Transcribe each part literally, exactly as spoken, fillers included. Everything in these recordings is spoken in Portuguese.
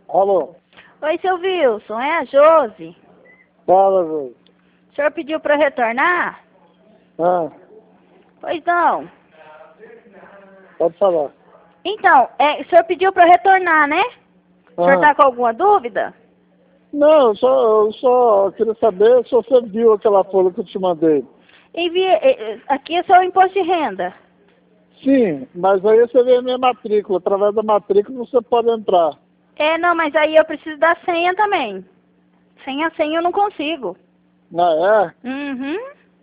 Alô? Oi, seu Wilson, é a Josi. Fala, Josi. O senhor pediu para retornar? Ah, Pois não. pode falar. Então, é, o senhor pediu para retornar, né? O senhor Ah. está com alguma dúvida? Não, eu só, eu só queria saber se você viu aquela folha que eu te mandei. Envia, é, é, aqui é só o imposto de renda. Sim, mas aí você vê a minha matrícula. Através da matrícula você pode entrar. É, não, mas aí eu preciso da senha também. Sem a senha eu não consigo. Ah, é? Uhum.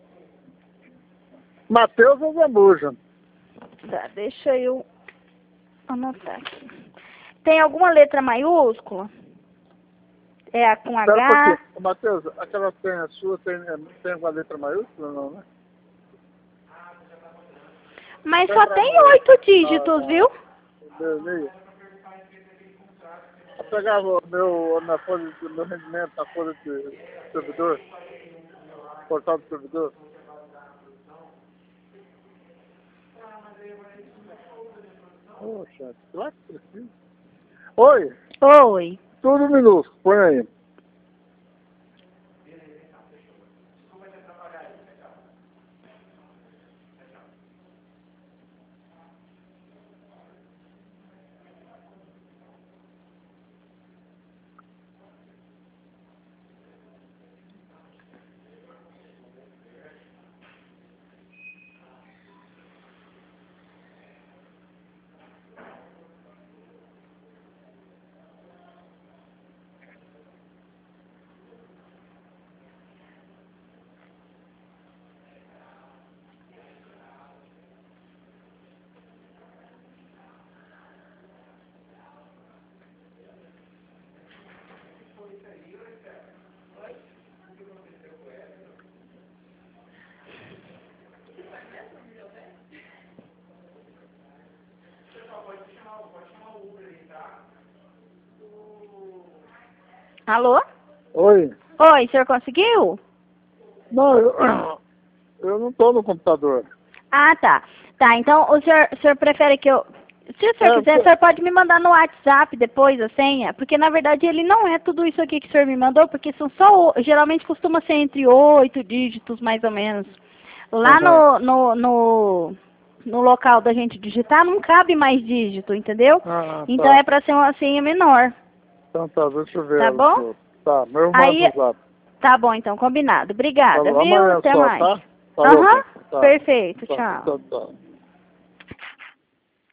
Matheus Azemuja. Tá, deixa eu anotar aqui. Tem alguma letra maiúscula? É a com Espera um H? pouquinho. Matheus, aquela senha sua tem, tem alguma letra maiúscula, não, né? Mas só tem oito dígitos, Ah, viu? meu e-mail. Eu pegava o meu, na folha, do meu rendimento na folha de servidor, portal do servidor. Poxa, claro que precisa. Oi, Oi. tudo minúsculo, põe aí. Alô? Oi. Oi, o senhor conseguiu? Não, eu, eu não estou no computador. Ah, tá. Tá, então o senhor, o senhor prefere que eu... Se o senhor É, quiser, o você- senhor pode me mandar no WhatsApp depois a senha, porque na verdade ele não é tudo isso aqui que o senhor me mandou, porque são só, o- geralmente costuma ser entre oito dígitos, mais ou menos. Lá Aham. no, no, no, no local da gente digitar não cabe mais dígito, entendeu? Ah, Então tá. é para ser uma senha menor, Então tá, deixa eu ver tá ela bom? aqui. Tá, meu irmão Aí, do zap. tá bom então, combinado. Obrigada, Falou, viu? amanhã Até só, mais. tá? Falou, Aham, tá. perfeito, Tá, tchau. tá, tá.